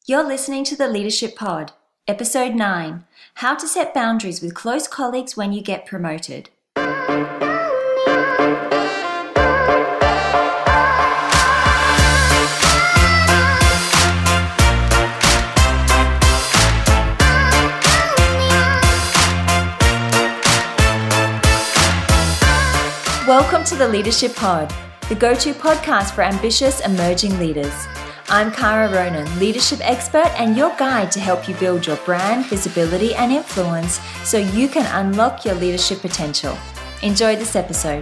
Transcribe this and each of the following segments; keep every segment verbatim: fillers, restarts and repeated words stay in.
You're listening to the Leadership Pod, Episode nine, How to Set Boundaries with Close Colleagues When You Get Promoted. Welcome to the Leadership Pod, the go-to podcast for ambitious emerging leaders. I'm Cara Ronan, leadership expert and your guide to help you build your brand, visibility and influence so you can unlock your leadership potential. Enjoy this episode.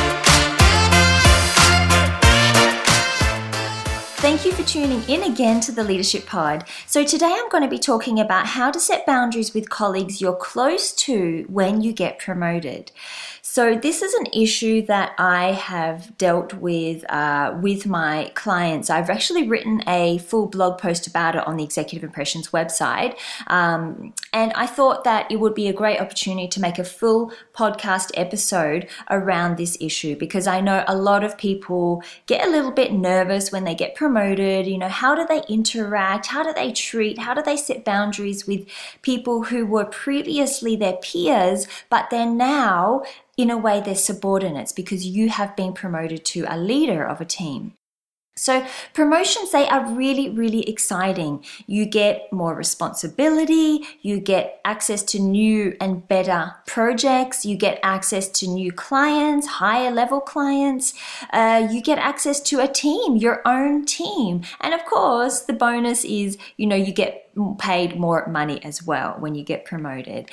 Thank you for tuning in again to the Leadership Pod. So today I'm going to be talking about how to set boundaries with colleagues you're close to when you get promoted. So this is an issue that I have dealt with uh, with my clients. I've actually written a full blog post about it on the Executive Impressions website. Um, and I thought that it would be a great opportunity to make a full podcast episode around this issue because I know a lot of people get a little bit nervous when they get promoted. You know, how do they interact? How do they treat? How do they set boundaries with people who were previously their peers, but they're now in a way they're subordinates because you have been promoted to a leader of a team. So promotions, they are really, really exciting. You get more responsibility, you get access to new and better projects, you get access to new clients, higher level clients, uh, you get access to a team, your own team. And of course, the bonus is, you know, you get paid more money as well when you get promoted.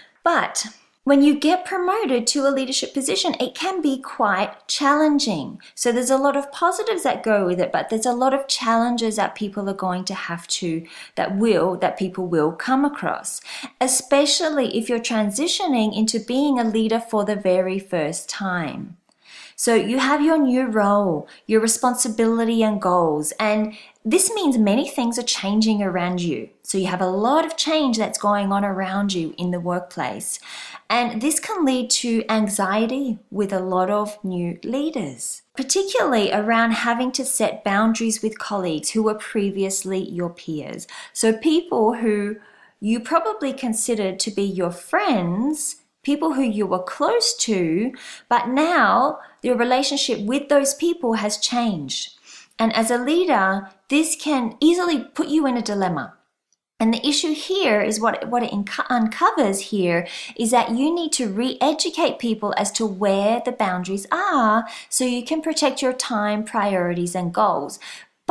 But when you get promoted to a leadership position, it can be quite challenging. So there's a lot of positives that go with it, but there's a lot of challenges that people are going to have to, that will, that people will come across, especially if you're transitioning into being a leader for the very first time. So you have your new role, your responsibility and goals, and this means many things are changing around you. So you have a lot of change that's going on around you in the workplace. And this can lead to anxiety with a lot of new leaders, particularly around having to set boundaries with colleagues who were previously your peers. So people who you probably considered to be your friends, people who you were close to, but now your relationship with those people has changed. And as a leader, this can easily put you in a dilemma. And the issue here is what, what it inco- uncovers here is that you need to re-educate people as to where the boundaries are so you can protect your time, priorities, and goals.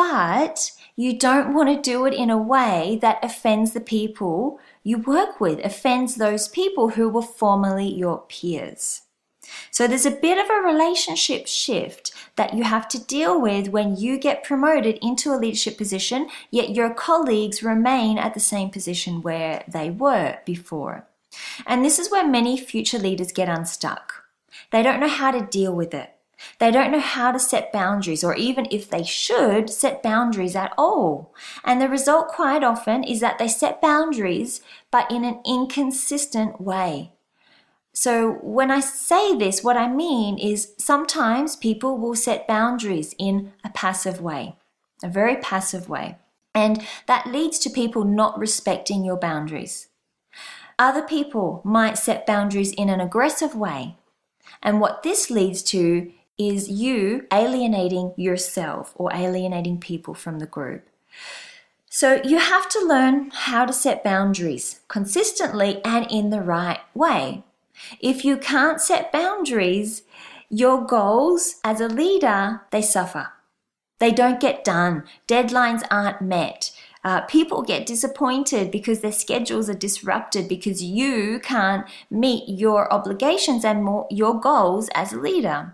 But you don't want to do it in a way that offends the people you work with, offends those people who were formerly your peers. So there's a bit of a relationship shift that you have to deal with when you get promoted into a leadership position, yet your colleagues remain at the same position where they were before. And this is where many future leaders get unstuck. They don't know how to deal with it. They don't know how to set boundaries, or even if they should, set boundaries at all. And the result quite often is that they set boundaries, but in an inconsistent way. So when I say this, what I mean is sometimes people will set boundaries in a passive way, a very passive way. And that leads to people not respecting your boundaries. Other people might set boundaries in an aggressive way. And what this leads to is you alienating yourself or alienating people from the group. So you have to learn how to set boundaries consistently and in the right way. If you can't set boundaries, your goals as a leader, they suffer. They don't get done. Deadlines aren't met. Uh, people get disappointed because their schedules are disrupted because you can't meet your obligations and more, your goals as a leader.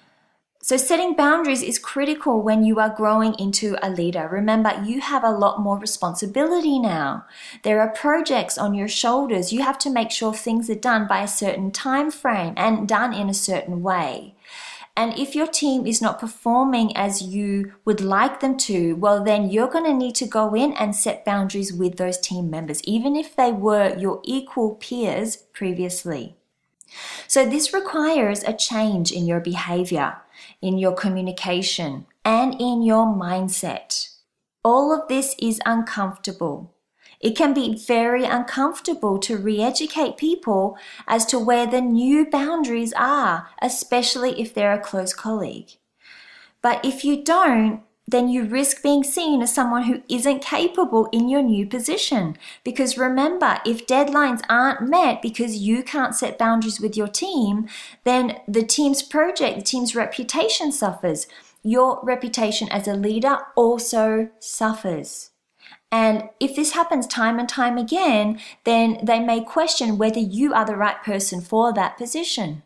So setting boundaries is critical when you are growing into a leader. Remember, you have a lot more responsibility now. There are projects on your shoulders. You have to make sure things are done by a certain time frame and done in a certain way. And if your team is not performing as you would like them to, well, then you're going to need to go in and set boundaries with those team members, even if they were your equal peers previously. So this requires a change in your behavior, in your communication, and in your mindset. All of this is uncomfortable. It can be very uncomfortable to re-educate people as to where the new boundaries are, especially if they're a close colleague. But if you don't, then you risk being seen as someone who isn't capable in your new position. Because remember, if deadlines aren't met because you can't set boundaries with your team, then the team's project, the team's reputation suffers. Your reputation as a leader also suffers. And if this happens time and time again, then they may question whether you are the right person for that position.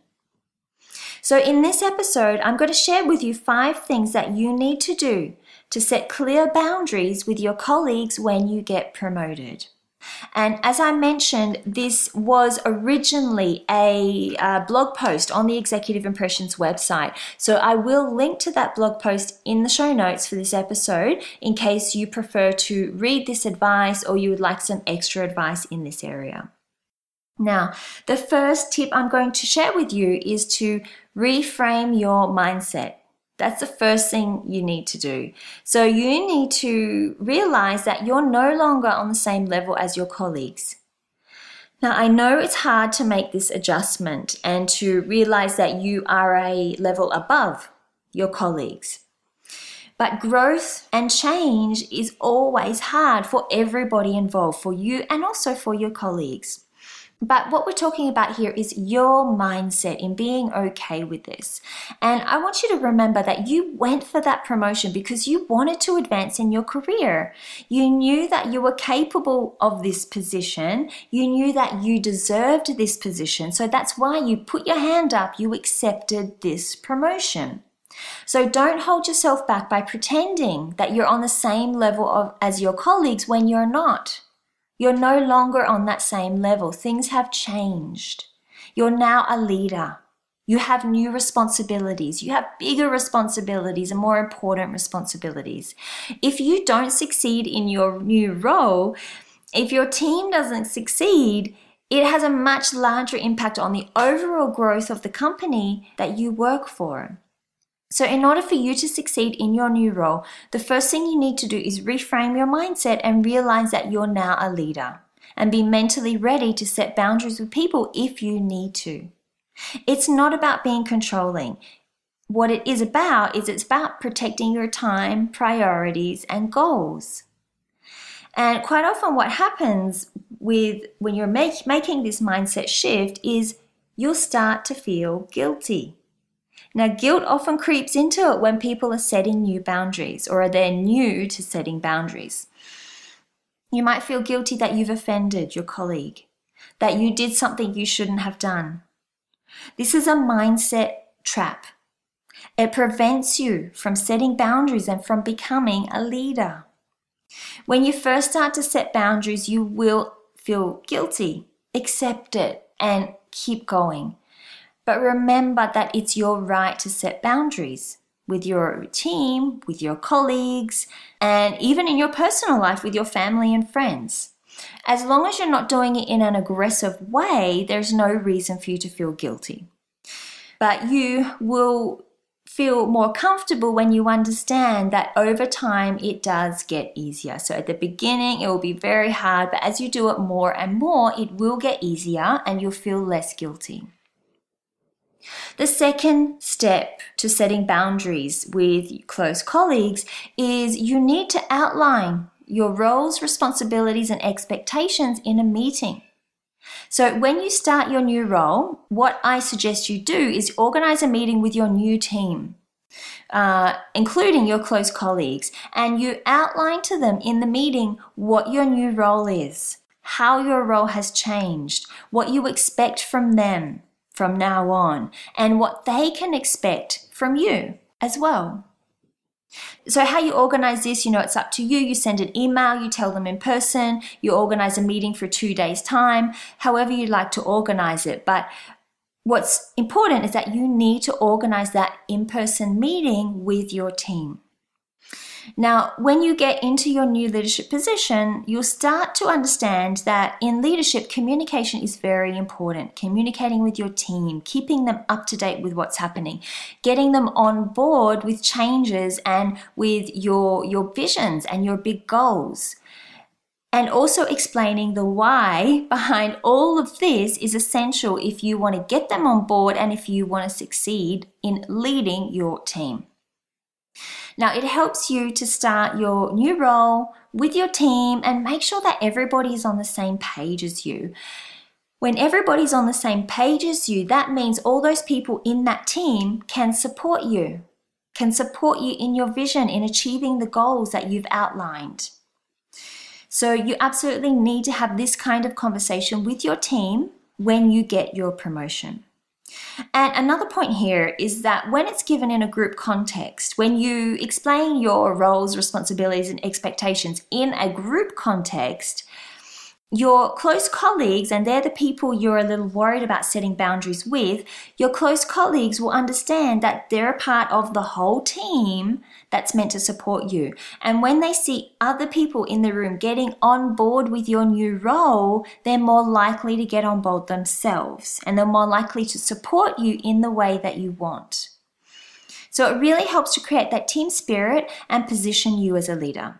So in this episode, I'm going to share with you five things that you need to do to set clear boundaries with your colleagues when you get promoted. And as I mentioned, this was originally a uh, blog post on the Executive Impressions website. So I will link to that blog post in the show notes for this episode in case you prefer to read this advice or you would like some extra advice in this area. Now, the first tip I'm going to share with you is to reframe your mindset. That's the first thing you need to do. So you need to realize that you're no longer on the same level as your colleagues. Now, I know it's hard to make this adjustment and to realize that you are a level above your colleagues. But growth and change is always hard for everybody involved, for you and also for your colleagues. But what we're talking about here is your mindset in being okay with this. And I want you to remember that you went for that promotion because you wanted to advance in your career. You knew that you were capable of this position. You knew that you deserved this position. So that's why you put your hand up. You accepted this promotion. So don't hold yourself back by pretending that you're on the same level of, as your colleagues when you're not. You're no longer on that same level. Things have changed. You're now a leader. You have new responsibilities. You have bigger responsibilities and more important responsibilities. If you don't succeed in your new role, if your team doesn't succeed, it has a much larger impact on the overall growth of the company that you work for. So in order for you to succeed in your new role, the first thing you need to do is reframe your mindset and realize that you're now a leader and be mentally ready to set boundaries with people if you need to. It's not about being controlling. What it is about is it's about protecting your time, priorities, and goals. And quite often what happens with when you're make, making this mindset shift is you'll start to feel guilty. Now, guilt often creeps into it when people are setting new boundaries or are they're new to setting boundaries. You might feel guilty that you've offended your colleague, that you did something you shouldn't have done. This is a mindset trap. It prevents you from setting boundaries and from becoming a leader. When you first start to set boundaries, you will feel guilty. Accept it and keep going. But remember that it's your right to set boundaries with your team, with your colleagues, and even in your personal life with your family and friends. As long as you're not doing it in an aggressive way, there's no reason for you to feel guilty. But you will feel more comfortable when you understand that over time it does get easier. So at the beginning it will be very hard, but as you do it more and more, it will get easier and you'll feel less guilty. The second step to setting boundaries with close colleagues is you need to outline your roles, responsibilities, and expectations in a meeting. So when you start your new role, what I suggest you do is organize a meeting with your new team, uh, including your close colleagues, and you outline to them in the meeting what your new role is, how your role has changed, what you expect from them from now on, and what they can expect from you as well. So how you organize this, you know, it's up to you. You send an email, you tell them in person, you organize a meeting for two days' time, however you'd like to organize it. But what's important is that you need to organize that in-person meeting with your team. Now, when you get into your new leadership position, you'll start to understand that in leadership, communication is very important. Communicating with your team, keeping them up to date with what's happening, getting them on board with changes and with your, your visions and your big goals. And also explaining the why behind all of this is essential if you want to get them on board and if you want to succeed in leading your team. Now, it helps you to start your new role with your team and make sure that everybody is on the same page as you. When everybody's on the same page as you, that means all those people in that team can support you, can support you in your vision, in achieving the goals that you've outlined. So you absolutely need to have this kind of conversation with your team when you get your promotion. And another point here is that when it's given in a group context, when you explain your roles, responsibilities, and expectations in a group context, your close colleagues, and they're the people you're a little worried about setting boundaries with, your close colleagues will understand that they're a part of the whole team that's meant to support you. And when they see other people in the room getting on board with your new role, they're more likely to get on board themselves, and they're more likely to support you in the way that you want. So it really helps to create that team spirit and position you as a leader.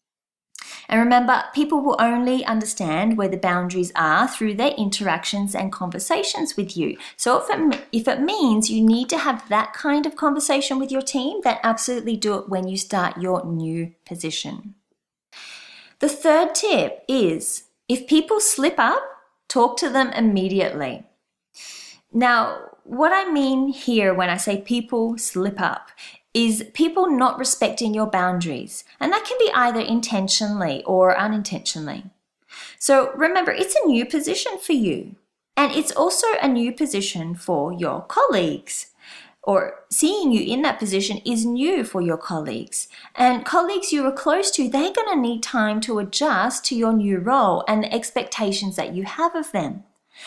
And remember, people will only understand where the boundaries are through their interactions and conversations with you. So if it, if it means you need to have that kind of conversation with your team, then absolutely do it when you start your new position. The third tip is, if people slip up, talk to them immediately. Now, what I mean here when I say people slip up is people not respecting your boundaries. And that can be either intentionally or unintentionally. So remember, it's a new position for you. And it's also a new position for your colleagues. Or seeing you in that position is new for your colleagues. And colleagues you are close to, they're going to need time to adjust to your new role and the expectations that you have of them.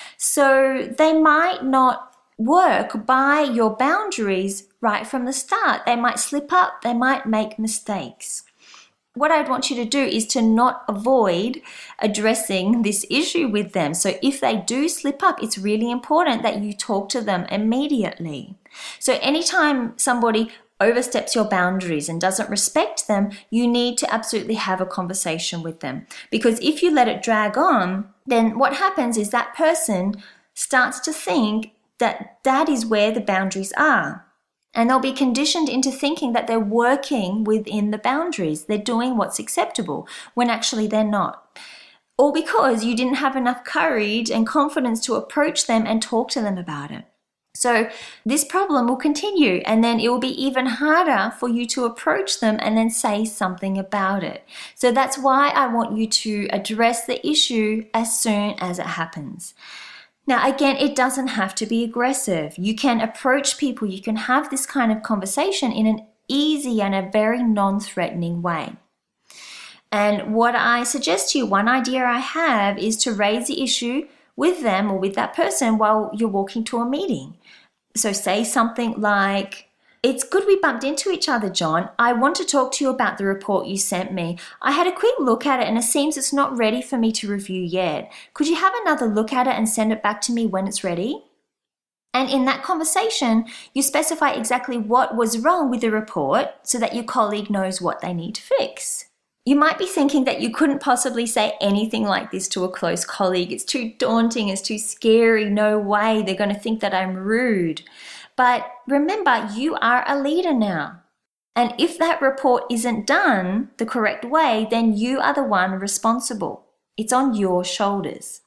So they might not work by your boundaries right from the start. They might slip up, they might make mistakes. What I'd want you to do is to not avoid addressing this issue with them. So if they do slip up, it's really important that you talk to them immediately. So anytime somebody oversteps your boundaries and doesn't respect them, you need to absolutely have a conversation with them. Because if you let it drag on, then what happens is that person starts to think that that is where the boundaries are. And they'll be conditioned into thinking that they're working within the boundaries. They're doing what's acceptable when actually they're not. Or because you didn't have enough courage and confidence to approach them and talk to them about it. So this problem will continue, and then it will be even harder for you to approach them and then say something about it. So that's why I want you to address the issue as soon as it happens. Now, again, it doesn't have to be aggressive. You can approach people, you can have this kind of conversation in an easy and a very non-threatening way. And what I suggest to you, one idea I have is to raise the issue with them or with that person while you're walking to a meeting. So say something like, "It's good we bumped into each other, John. I want to talk to you about the report you sent me. I had a quick look at it and it seems it's not ready for me to review yet. Could you have another look at it and send it back to me when it's ready?" And in that conversation, you specify exactly what was wrong with the report so that your colleague knows what they need to fix. You might be thinking that you couldn't possibly say anything like this to a close colleague. It's too daunting, it's too scary, no way, they're going to think that I'm rude. But remember, you are a leader now. And if that report isn't done the correct way, then you are the one responsible. It's on your shoulders.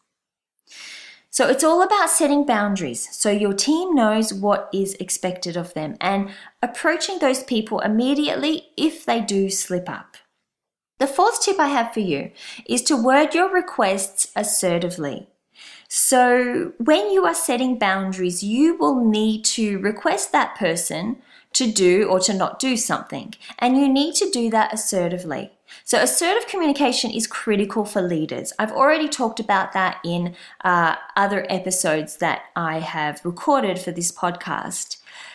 So it's all about setting boundaries so your team knows what is expected of them and approaching those people immediately if they do slip up. The fourth tip I have for you is to word your requests assertively. So when you are setting boundaries, you will need to request that person to do or to not do something, and you need to do that assertively. So assertive communication is critical for leaders. I've already talked about that in uh, other episodes that I have recorded for this podcast.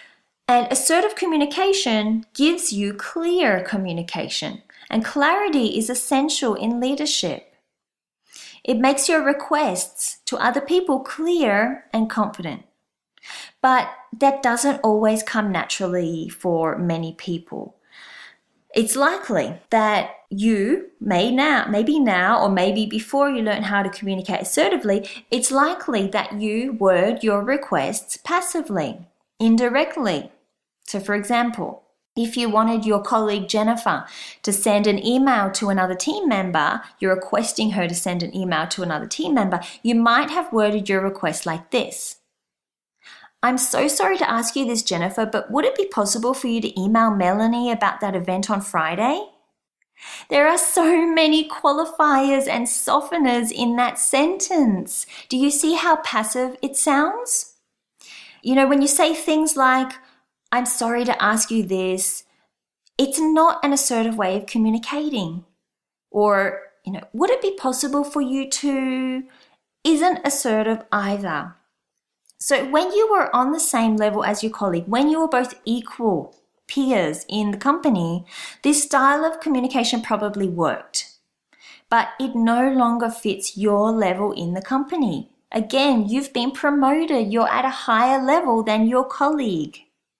And assertive communication gives you clear communication, and clarity is essential in leadership. It makes your requests to other people clear and confident. But that doesn't always come naturally for many people. It's likely that you may now, maybe now, or maybe before you learn how to communicate assertively, it's likely that you word your requests passively, indirectly. So for example, if you wanted your colleague Jennifer to send an email to another team member, you're requesting her to send an email to another team member, you might have worded your request like this. I'm so sorry to ask you this, Jennifer, but would it be possible for you to email Melanie about that event on Friday? There are so many qualifiers and softeners in that sentence. Do you see how passive it sounds? You know, when you say things like, I'm sorry to ask you this, it's not an assertive way of communicating. Or, you know, would it be possible for you to, isn't assertive either. So when you were on the same level as your colleague, when you were both equal peers in the company, this style of communication probably worked. But it no longer fits your level in the company. Again, you've been promoted. You're at a higher level than your colleague.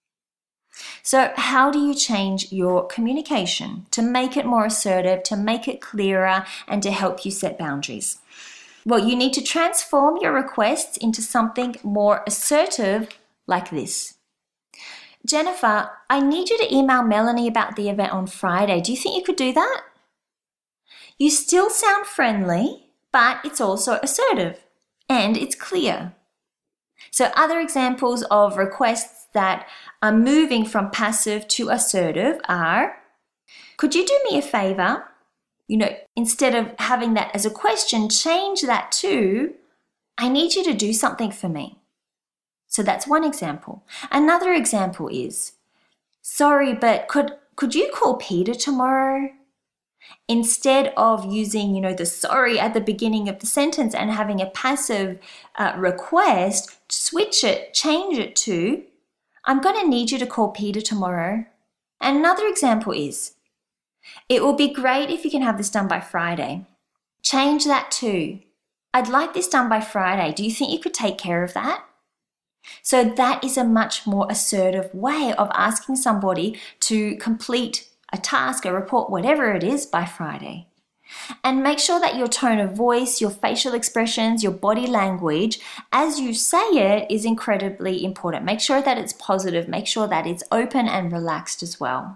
So how do you change your communication to make it more assertive, to make it clearer, and to help you set boundaries? Well, you need to transform your requests into something more assertive like this. Jennifer, I need you to email Melanie about the event on Friday. Do you think you could do that? You still sound friendly, but it's also assertive and it's clear. So other examples of requests that are moving from passive to assertive are, could you do me a favor? You know, instead of having that as a question, change that to, I need you to do something for me. So that's one example. Another example is, sorry, but could, could you call Peter tomorrow? Instead of using, you know, the sorry at the beginning of the sentence and having a passive uh, request, switch it, change it to, I'm going to need you to call Peter tomorrow. And another example is, it will be great if you can have this done by Friday. Change that to, I'd like this done by Friday. Do you think you could take care of that? So that is a much more assertive way of asking somebody to complete a task, a report, whatever it is, by Friday. And make sure that your tone of voice, your facial expressions, your body language, as you say it, is incredibly important. Make sure that it's positive. Make sure that it's open and relaxed as well.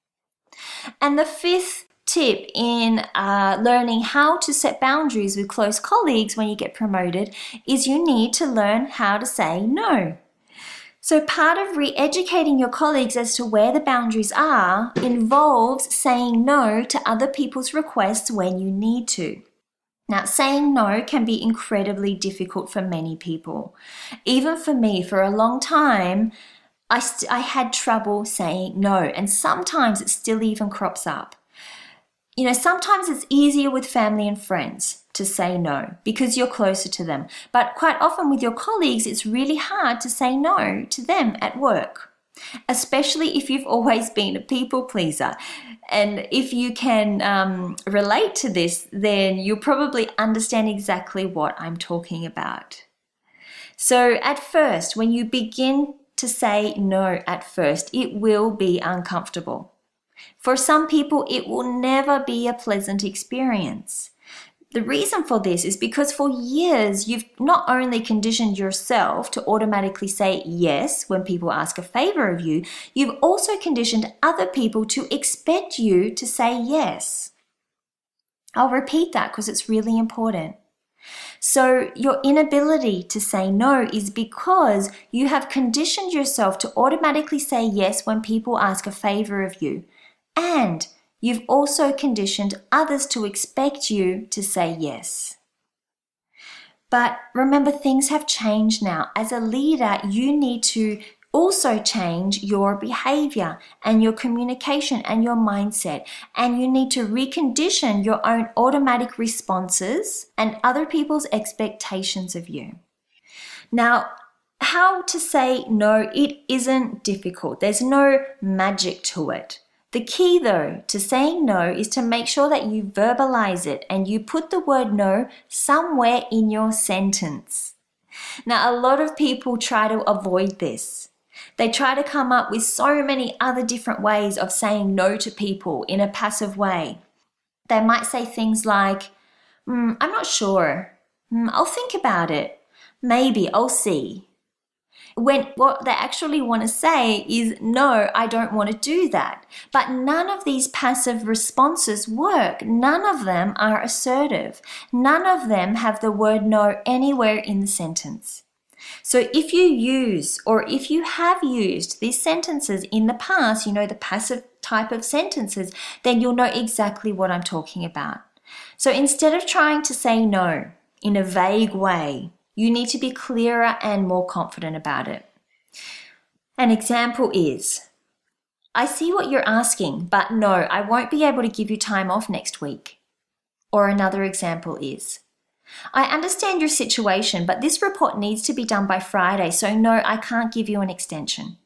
And the fifth tip in uh, learning how to set boundaries with close colleagues when you get promoted is you need to learn how to say no. So part of re-educating your colleagues as to where the boundaries are involves saying no to other people's requests when you need to. Now, saying no can be incredibly difficult for many people. Even for me, for a long time, I, st- I had trouble saying no, and sometimes it still even crops up. You know, sometimes it's easier with family and friends to say no because you're closer to them. But quite often with your colleagues, it's really hard to say no to them at work, especially if you've always been a people pleaser. And if you can um, relate to this, then you'll probably understand exactly what I'm talking about. So at first, when you begin to say no at first, it will be uncomfortable. For some people, it will never be a pleasant experience. The reason for this is because for years, you've not only conditioned yourself to automatically say yes when people ask a favor of you, you've also conditioned other people to expect you to say yes. I'll repeat that because it's really important. So your inability to say no is because you have conditioned yourself to automatically say yes when people ask a favor of you. And you've also conditioned others to expect you to say yes. But remember, things have changed now. As a leader, you need to also change your behavior and your communication and your mindset. And you need to recondition your own automatic responses and other people's expectations of you. Now, how to say no, it isn't difficult. There's no magic to it. The key though to saying no is to make sure that you verbalize it and you put the word no somewhere in your sentence. Now, a lot of people try to avoid this. They try to come up with so many other different ways of saying no to people in a passive way. They might say things like, mm, I'm not sure. Mm, I'll think about it. Maybe, I'll see. When what they actually want to say is, no, I don't want to do that. But none of these passive responses work. None of them are assertive. None of them have the word no anywhere in the sentence. So if you use or if you have used these sentences in the past, you know, the passive type of sentences, then you'll know exactly what I'm talking about. So instead of trying to say no in a vague way, you need to be clearer and more confident about it. An example is, I see what you're asking, but no, I won't be able to give you time off next week. Or another example is, I understand your situation, but this report needs to be done by Friday, so no, I can't give you an extension.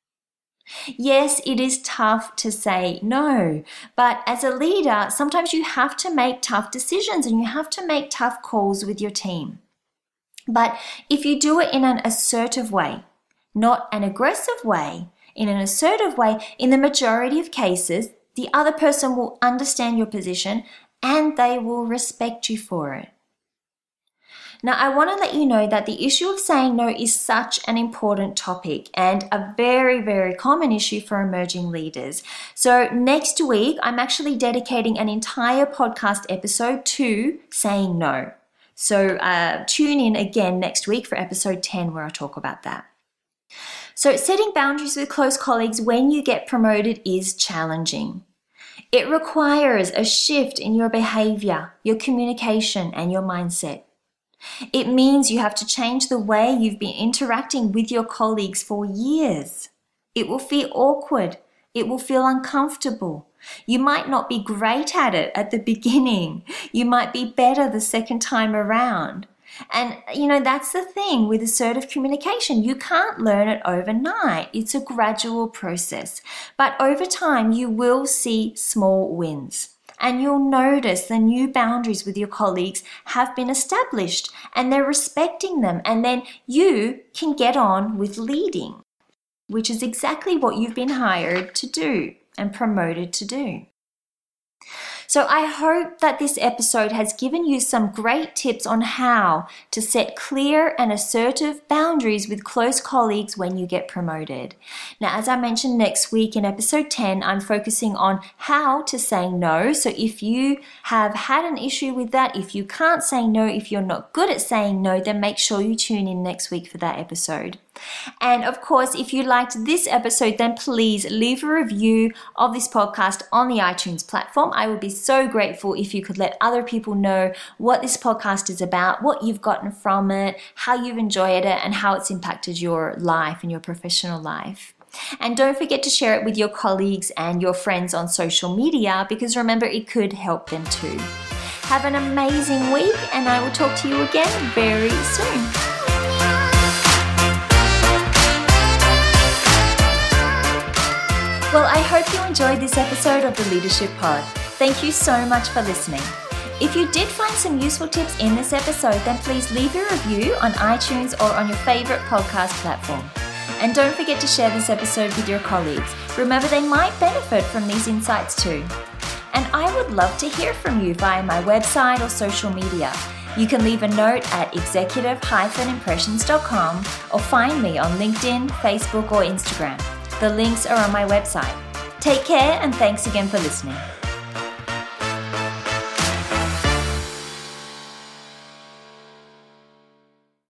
Yes, it is tough to say no, but as a leader, sometimes you have to make tough decisions and you have to make tough calls with your team. But if you do it in an assertive way, not an aggressive way, in an assertive way, in the majority of cases, the other person will understand your position and they will respect you for it. Now, I want to let you know that the issue of saying no is such an important topic and a very, very common issue for emerging leaders. So next week, I'm actually dedicating an entire podcast episode to saying no. So uh, tune in again next week for episode ten where I talk about that. So setting boundaries with close colleagues when you get promoted is challenging. It requires a shift in your behavior, your communication, and your mindset. It means you have to change the way you've been interacting with your colleagues for years. It will feel awkward. It will feel uncomfortable. You might not be great at it at the beginning. You might be better the second time around. And, you know, that's the thing with assertive communication. You can't learn it overnight. It's a gradual process. But over time, you will see small wins. And you'll notice the new boundaries with your colleagues have been established and they're respecting them. And then you can get on with leading, which is exactly what you've been hired to do and promoted to do. So I hope that this episode has given you some great tips on how to set clear and assertive boundaries with close colleagues when you get promoted. Now, as I mentioned, next week in episode ten, I'm focusing on how to say no. So if you have had an issue with that, if you can't say no, if you're not good at saying no, then make sure you tune in next week for that episode. And of course, if you liked this episode, then please leave a review of this podcast on the iTunes platform. I would be so grateful if you could let other people know what this podcast is about, what you've gotten from it, how you've enjoyed it, and how it's impacted your life and your professional life. And don't forget to share it with your colleagues and your friends on social media, because remember, it could help them too. Have an amazing week, and I will talk to you again very soon. Well, I hope you enjoyed this episode of the Leadership Pod. Thank you so much for listening. If you did find some useful tips in this episode, then please leave a review on iTunes or on your favorite podcast platform. And don't forget to share this episode with your colleagues. Remember, they might benefit from these insights too. And I would love to hear from you via my website or social media. You can leave a note at executive dash impressions dot com or find me on LinkedIn, Facebook, or Instagram. The links are on my website. Take care, and thanks again for listening.